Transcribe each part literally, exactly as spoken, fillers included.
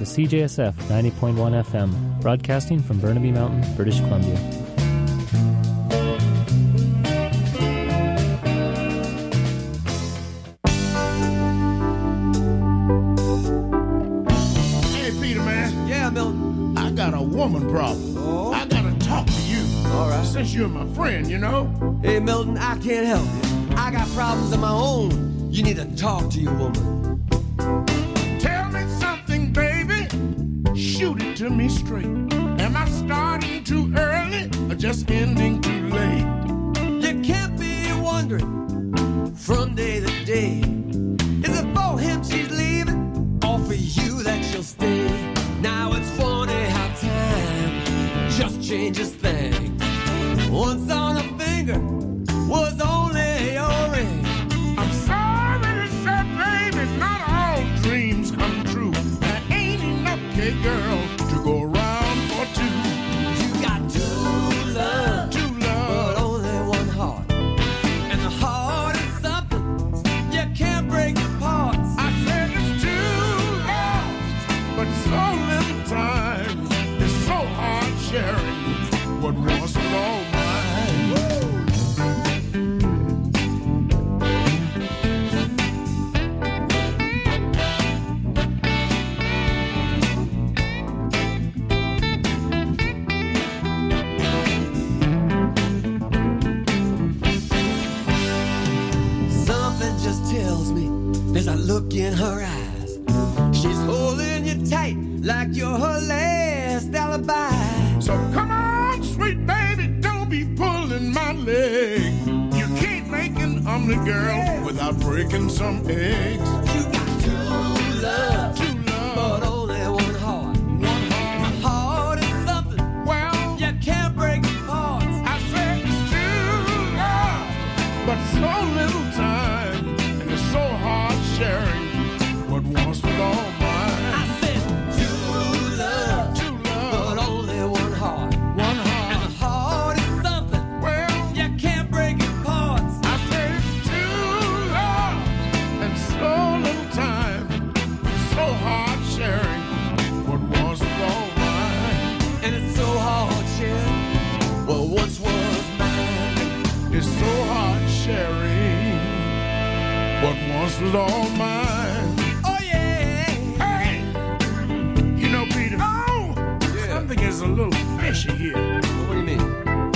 C J S F ninety point one F M, broadcasting from Burnaby Mountain, British Columbia. Hey, Peter, man. Yeah, Milton. I got a woman problem. Oh? I gotta talk to you. All right. Since you're my friend, you know? Hey, Milton, I can't help you. I got problems of my own. You need to talk to your woman. Tell me something, baby. Shoot it to me straight. Am I starting too early or just ending too late? You can't be wondering from day to day. Is it for him she's leaving or for you that she'll stay? Now it's funny how time just changes things. Once on a finger was only your ring. I'm sorry to say, baby, not all dreams come true. There ain't enough, okay, girl, to go around for two. You got two love, Two love. but only one heart. And the heart is something you can't break apart. I said it's too love, but so little time. It's so hard sharing what once was all mine. Something just tells me there's a look in her eyes. She's holding you tight like you're her last alibi. So come on, sweet baby, don't be pulling my leg. You can't make an omelet, girl, without breaking some eggs. You got two love, Two but love, only one heart. one heart. The heart is something Well, you can't break apart. I said it's too love, but so little time, and it's so hard sharing what once was all mine. I said two love, Two but love, only one heart. one And heart. the heart is something Well, you can't break apart. I said it's too love, and so little time, so hard sharing what once was all mine. And it's so hard sharing what once was mine. It's so hard sharing what once was all mine. Oh yeah. Hey, you know, Peter, oh, Yeah. something is a little fishy here. What do you mean?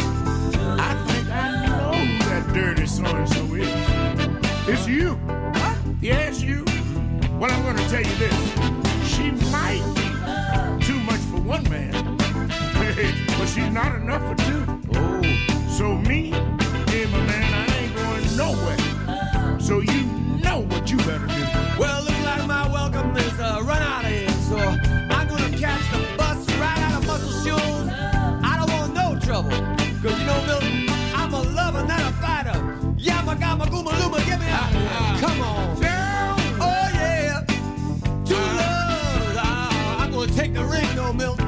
I think I know who that dirty so-and-so is. It's you. What? Yeah, it's you. Well, I'm going to tell you this. She might be too much for one man, but she's not enough for two. Oh. So me, hey, my man, I ain't going nowhere. So you know what you better do. Well, looks like my welcome is uh, run out of here, so I'm gonna catch the bus right out of Muscle Shoals. I don't want no trouble, cause you know, Milton, I'm a lover, not a fighter. Yamma gamma gooma looma, get me out of here. Come on. Oh yeah. Two loves. Ah, I'm gonna take the ring, though, Milton.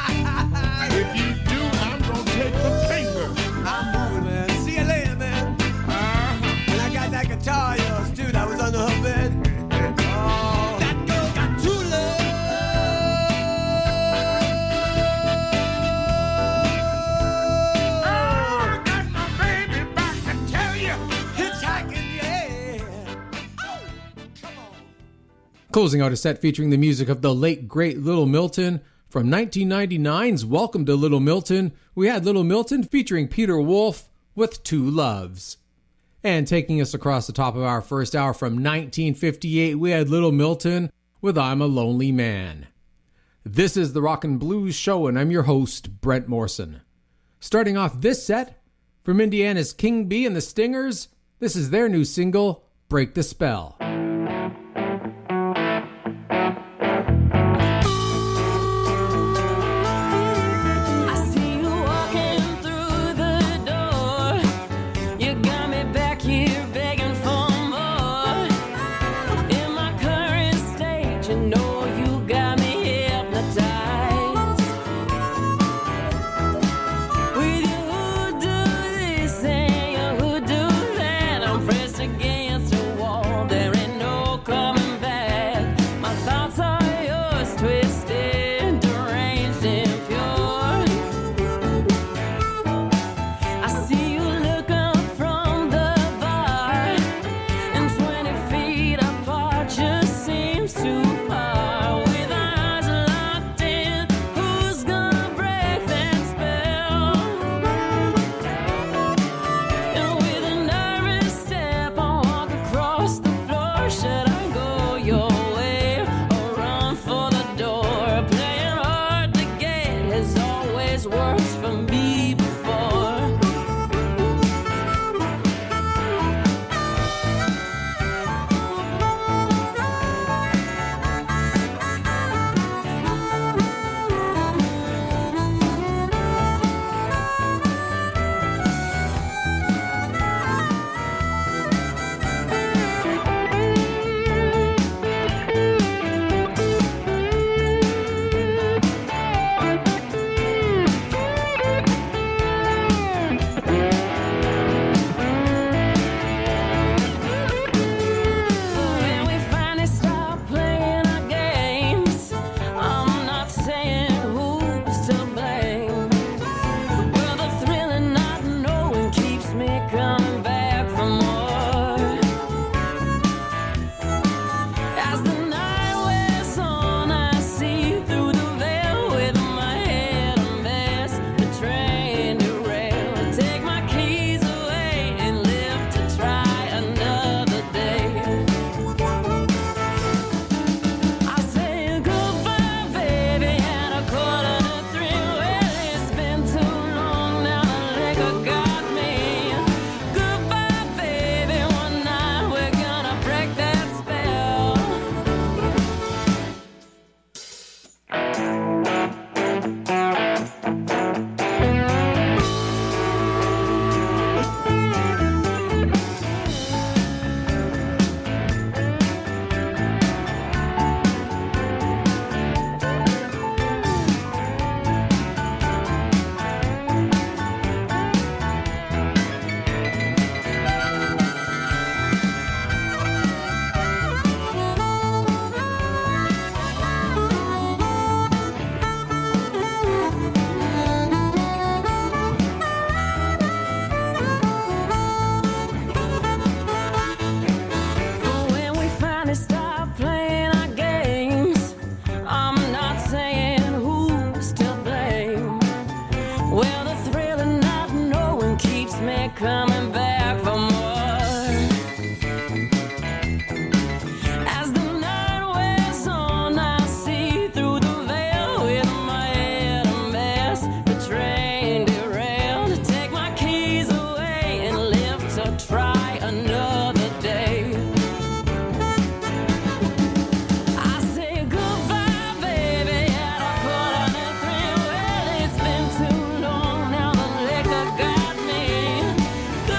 If you do, I'm going to take the finger. I'm moving, man. See you later, man. Uh-huh. And I got that guitar of yours, too, that was under her bed. Oh, that girl got two Oh, love. I got my baby back to tell you. Hitchhiking, yeah. Oh, come on. Closing out a set featuring the music of the late, great Little Milton. From nineteen ninety-nine's Welcome to Little Milton, we had Little Milton featuring Peter Wolf with Two Loves. And taking us across the top of our first hour from nineteen fifty-eight, we had Little Milton with I'm a Lonely Man. This is the Rock and Blues Show, and I'm your host, Brent Morrison. Starting off this set, from Indiana's King Bee and the Stingers, this is their new single, Break the Spell. I see you walking through the door. You got me back here begging for more. In my current state, you know you got me hypnotized. With your hoodoo this and your hoodoo that, I'm pressed against a wall. There coming back for more. As the night wears on, I see through the veil with my head a mess. The train derailed. Take my keys away and live to try another day. I say goodbye, baby, and I pull on the thrill. Well, it's been too long now, the liquor got me.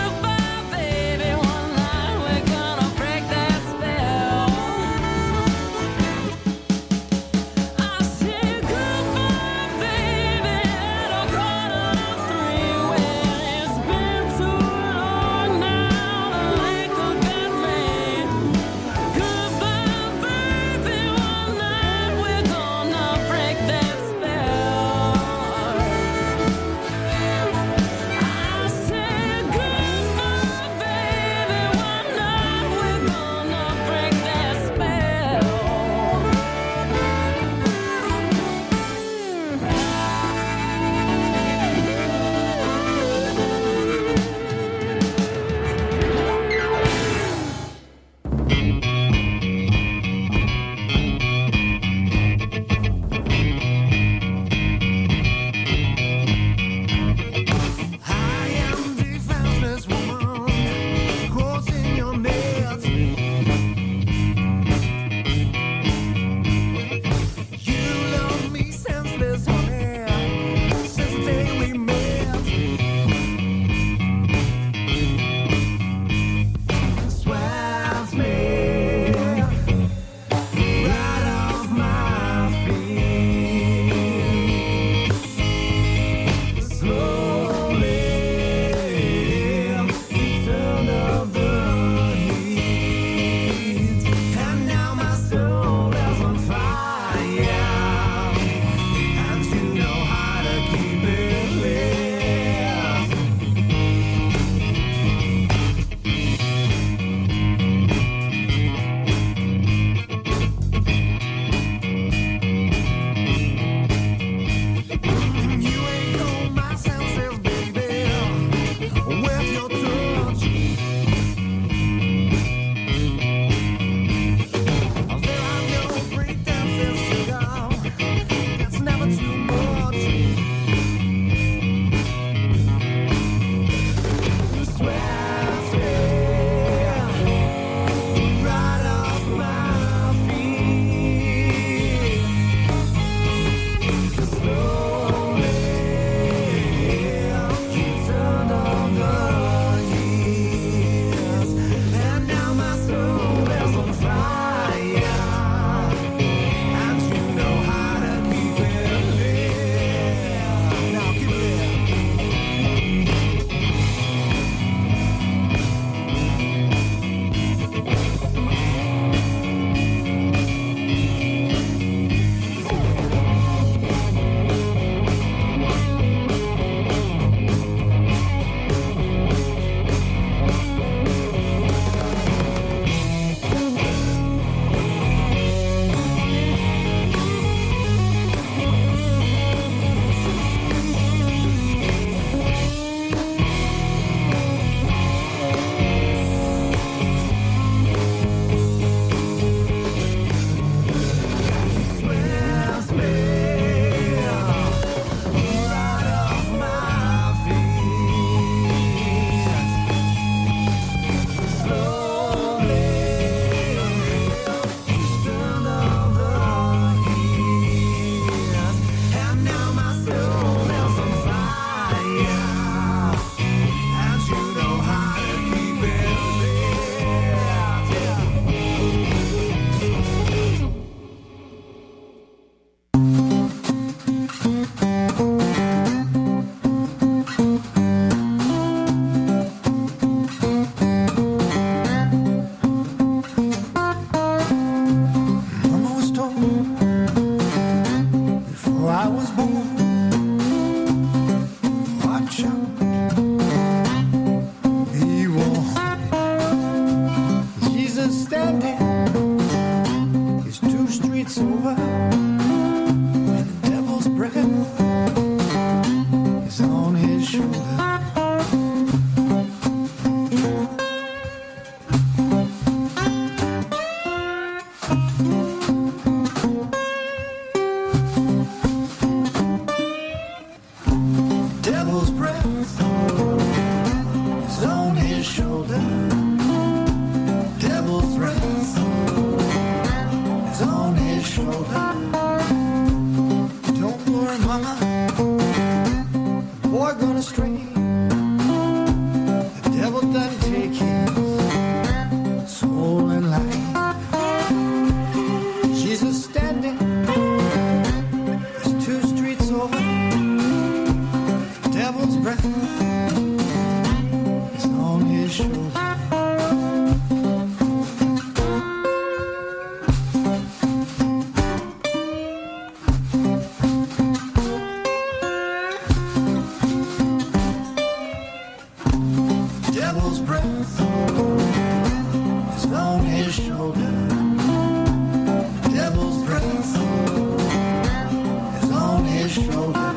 his shoulder.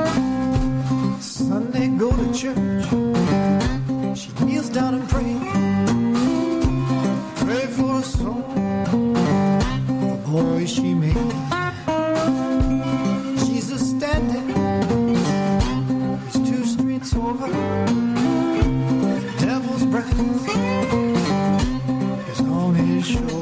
Sunday go to church. She kneels down and prays. Pray for a soul, the boy she made. Jesus standing, he's two streets over. The devil's breath is on his shoulder.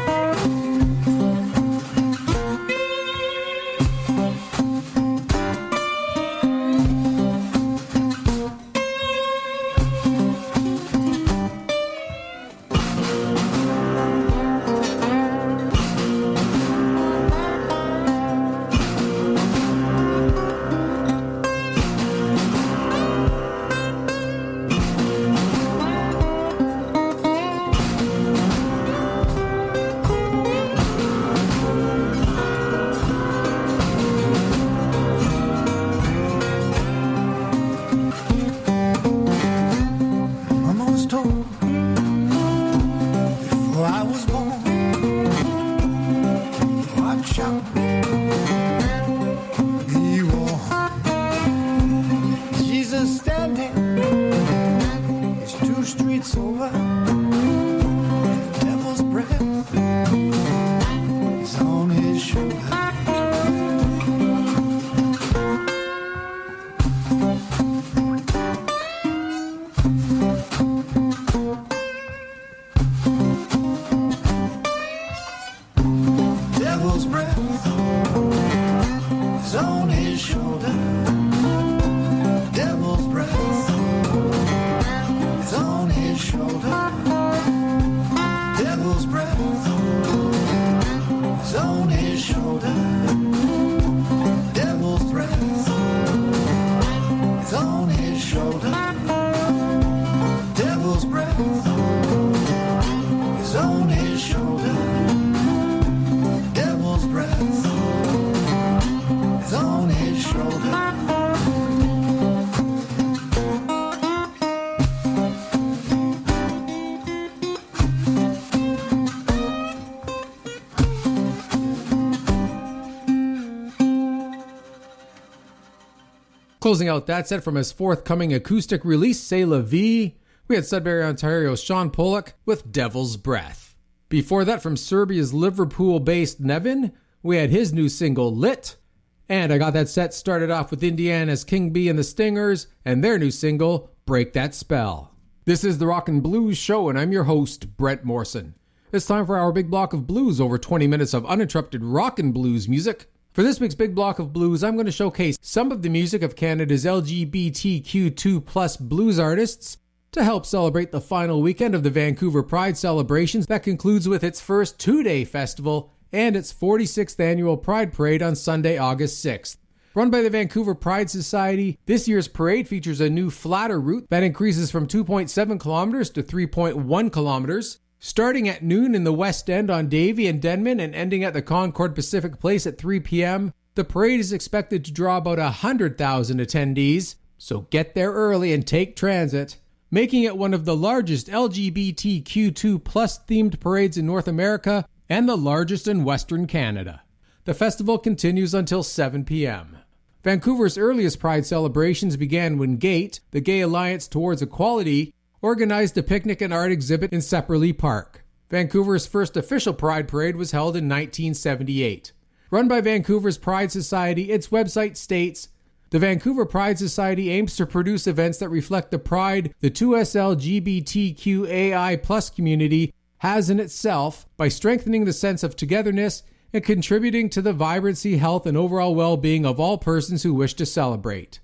Closing out that set from his forthcoming acoustic release, C'est La Vie, we had Sudbury, Ontario's Sean Pollock with Devil's Breath. Before that, from Serbia's Liverpool-based Nevin, we had his new single, Lit. And I got that set started off with Indiana's King B and the Stingers and their new single, Break That Spell. This is the Rock and Blues Show, and I'm your host, Brent Morrison. It's time for our big block of blues, over twenty minutes of uninterrupted rock and blues music. For this week's Big Block of Blues, I'm going to showcase some of the music of Canada's L G B T Q two plus blues artists to help celebrate the final weekend of the Vancouver Pride celebrations that concludes with its first two-day festival and its forty-sixth annual Pride Parade on Sunday, August sixth. Run by the Vancouver Pride Society, this year's parade features a new flatter route that increases from two point seven kilometers to three point one kilometers. Starting at noon in the West End on Davie and Denman and ending at the Concord Pacific Place at three p.m., the parade is expected to draw about one hundred thousand attendees, so get there early and take transit, making it one of the largest L G B T Q two plus themed parades in North America and the largest in Western Canada. The festival continues until seven p.m. Vancouver's earliest Pride celebrations began when GATE, the Gay Alliance Towards Equality, organized a picnic and art exhibit in Sepperley Park. Vancouver's first official Pride Parade was held in nineteen seventy-eight. Run by Vancouver's Pride Society, its website states, "The Vancouver Pride Society aims to produce events that reflect the pride the two S L G B T Q A I plus community has in itself by strengthening the sense of togetherness and contributing to the vibrancy, health, and overall well-being of all persons who wish to celebrate."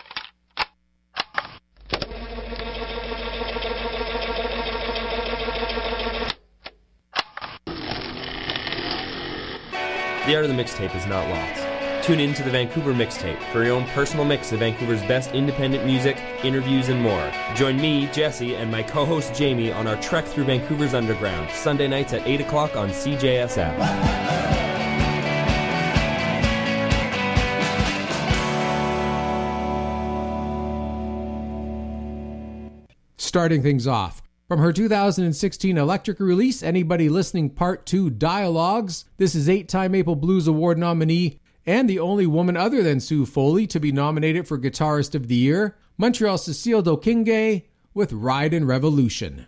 The art of the mixtape is not lost. Tune in to the Vancouver Mixtape for your own personal mix of Vancouver's best independent music, interviews, and more. Join me, Jesse, and my co-host Jamie on our trek through Vancouver's underground, Sunday nights at eight o'clock on C J S F. Starting things off, from her two thousand sixteen electric release, Anybody Listening Part two Dialogues, this is eight-time Maple Blues Award nominee and the only woman other than Sue Foley to be nominated for Guitarist of the Year, Montreal's Cecile Dokingue with Ride and Revolution.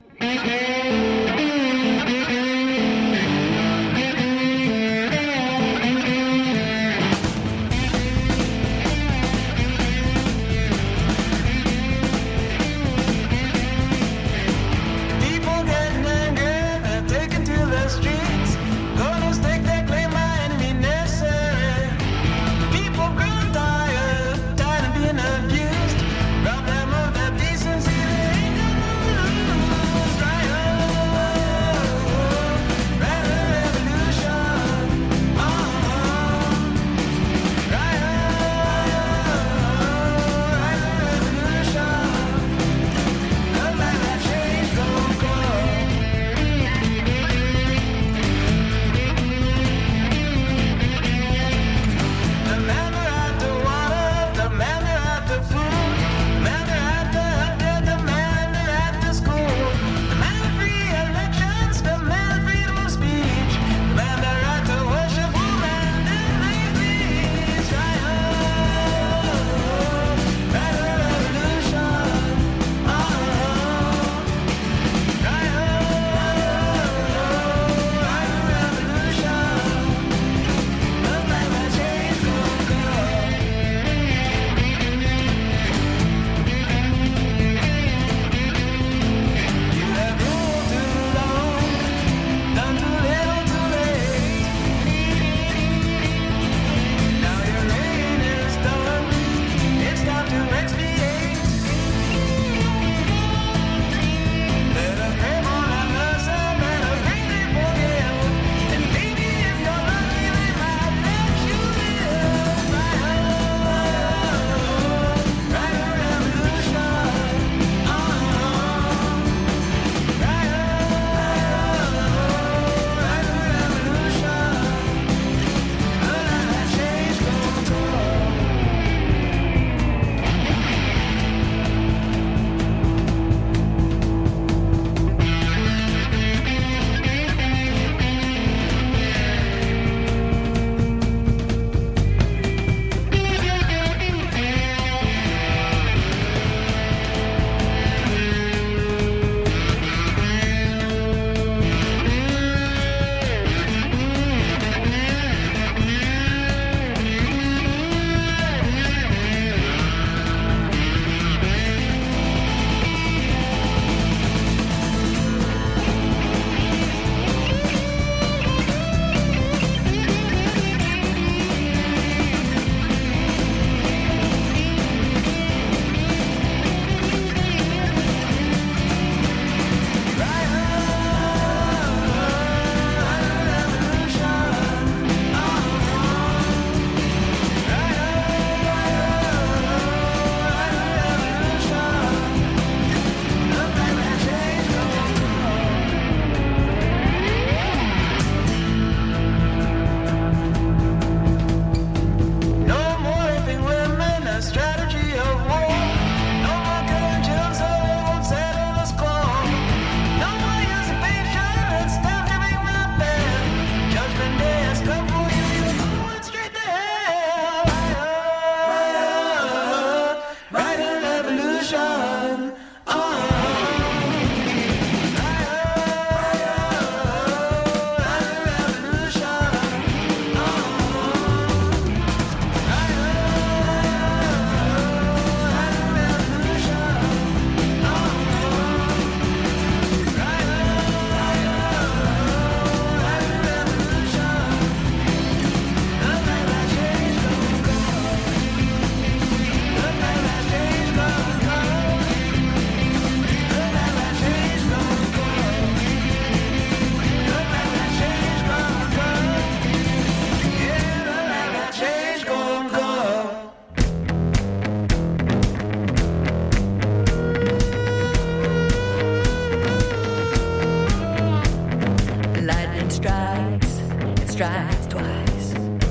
strikes twice.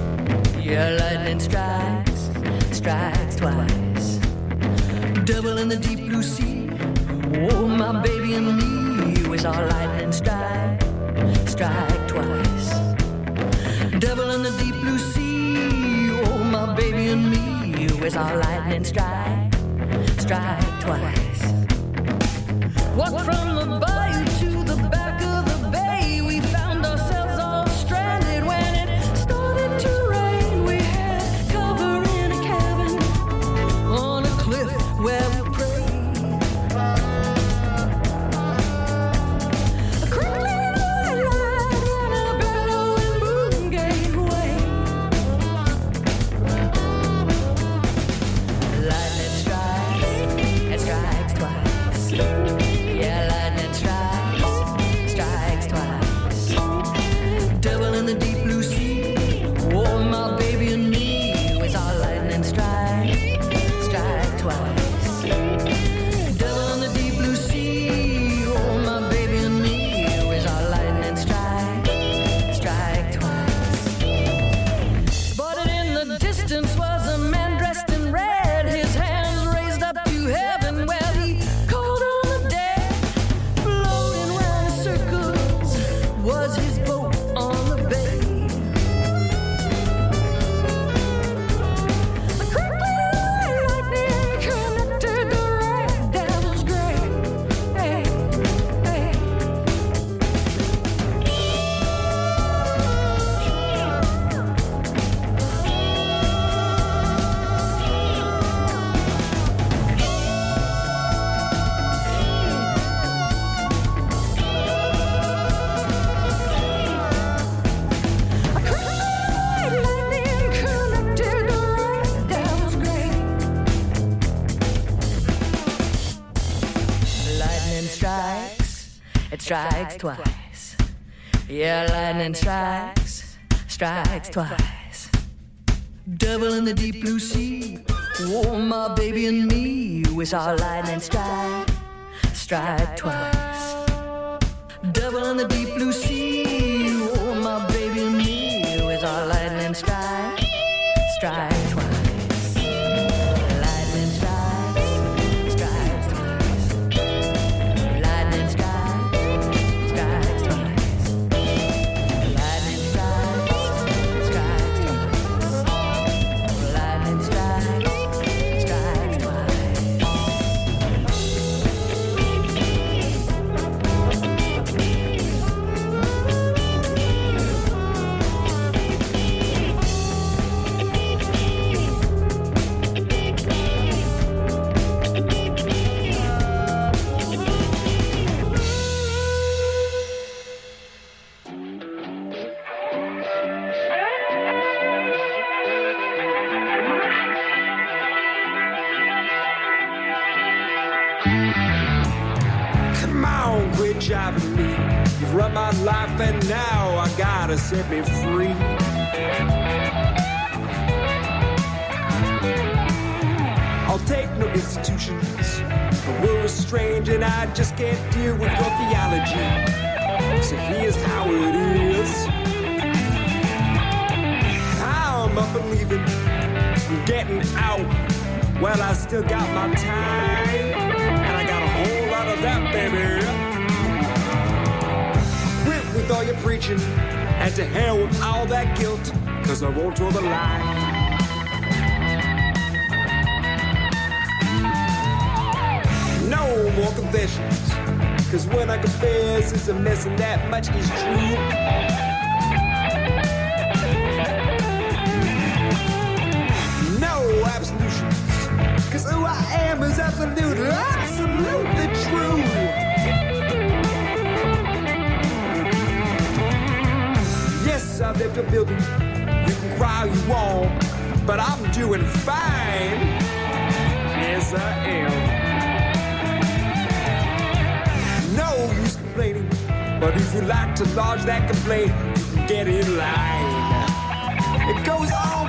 Yeah, lightning strikes, strikes twice. Double in the deep blue sea. Oh, my baby and me. We saw lightning strike, strike twice. Double in the deep blue sea. is our lightning strike, strike twice. Walk from the bayou to the back of the bay. We found ourselves all stranded when it started to rain. We had cover in a cabin on a cliff where we prayed. A crackling white light in a bellowing moon gave way. Lightning strikes, it strikes twice. Yeah, lightning strikes, strikes twice. Double in the deep blue sea. Oh, my baby and me with our lightning strike, strike twice. Double in the deep blue sea. Oh, my baby and me with our lightning strike, strike twice. Spotted in the distance was a man dressed in red. His hands raised up to heaven where he called on the dead. Floating round in circles was his boat on the bay. The crackling white lightning connected the red devil's grave. Hey, hey. A crackling white lightning connected the red devil's grave. Lightning strikes, it strikes twice. Yeah, lightning strikes, strikes twice. Double in the deep blue sea. Oh, my baby and me with our lightning strike, strike twice. Double in the deep blue sea. Oh, my baby and me with our lightning strike, strike twice. Lightning strikes, strikes twice. Lightning strikes, strikes twice. Lightning strikes, strikes twice. Lightning strikes, strikes twice. Come on, quit jiving me. You've run my life and now I gotta set me free. I'll take no institutions, but we're estranged and I just can't deal with your theology. So here's how it is. I'm up and leaving, I'm getting out. Well, I still got my time, and I got a whole lot of that, baby. Quit with all your preaching, and to hell with all that guilt, cause I won't draw the line. No more confessions, cause when I confess, it's a mess and that much is true. Absolutions, cause who I am is absolutely, absolutely true. Yes, I've lived a building, you can cry all you want, but I'm doing fine. Yes, I am. No use complaining, but if you like to lodge that complaint, you can get in line. It goes on